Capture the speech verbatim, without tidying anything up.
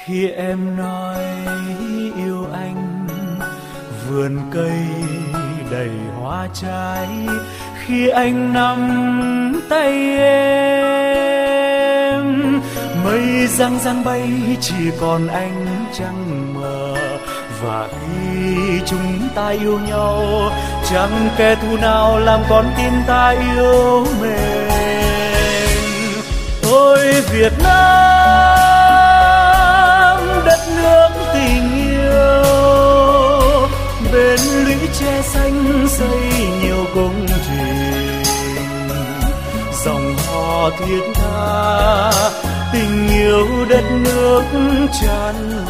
Khi em nói yêu anh, vườn cây đầy hoa trái. Khi anh nắm tay em, mây răng răng bay chỉ còn ánh trăng mờ. Và khi chúng ta yêu nhau, chẳng kẻ thù nào làm con tim ta yếu mềm. Ôi Việt Nam, đất nước tình yêu, bên lũy tre xanh xây nhiều công trình. Dòng hò thiết tha, tình yêu đất nước tràn